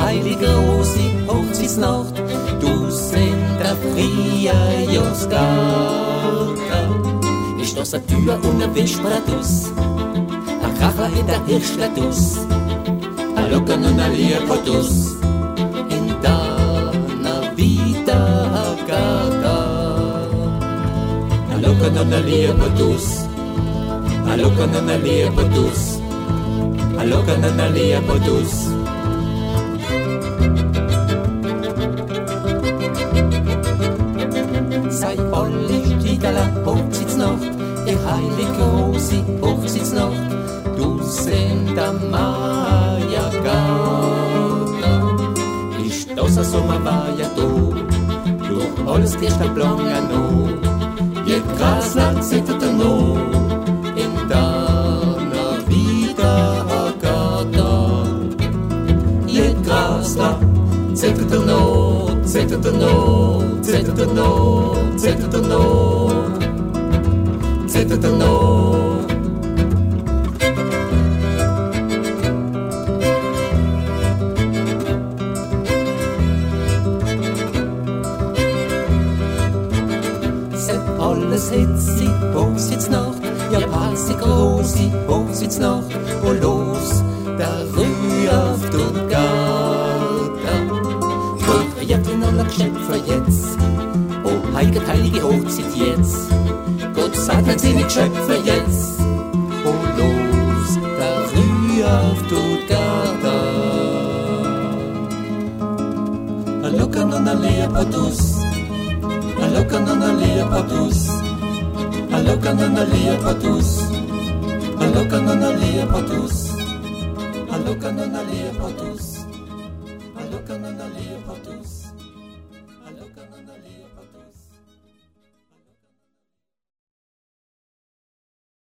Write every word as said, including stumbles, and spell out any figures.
heilige Rose, Hochzeitsnacht, dus in der frie Josgarten. Ist das eine Tür und ein Wischbratus, ein Krachler in der Hirschlatus, ein Locken und ein Liepotus, in deiner Vita Gata. Ein Locken und ein Liepotus, ein Locken und ein Liepotus, ein Locken und ein Liepotus. Sei alle Stidala, Hochzeitsnacht, die heilige Rose, Hochzeitsnacht, du sind der Maya Gata. Ist das ein Sommer, war ja du, durch alles gehst der Blanca no, je Grasland zittert er no, in deiner Vida Gata. Je Grasland zittert er no, zittert er no, zittert er no, zittert er no, zittert er no. Alles hitzig, Hochzeitsnacht, ja passig Rosi, Hochzeitsnacht, wo los, der Rüh auf der Gata. Durch Jäckchen aller Geschöpfe jetzt, oh heilige, heilige Hochzeit jetzt, Gott segnet seine Geschöpfe jetzt, oh los, der Rüh auf der Gata. A Locken und a Liepotus, a Locken und a Liepotus, a Locken und a Liepotus, a Locken und a Liepotus, a Locken und a Liepotus, a Locken und a Liepotus.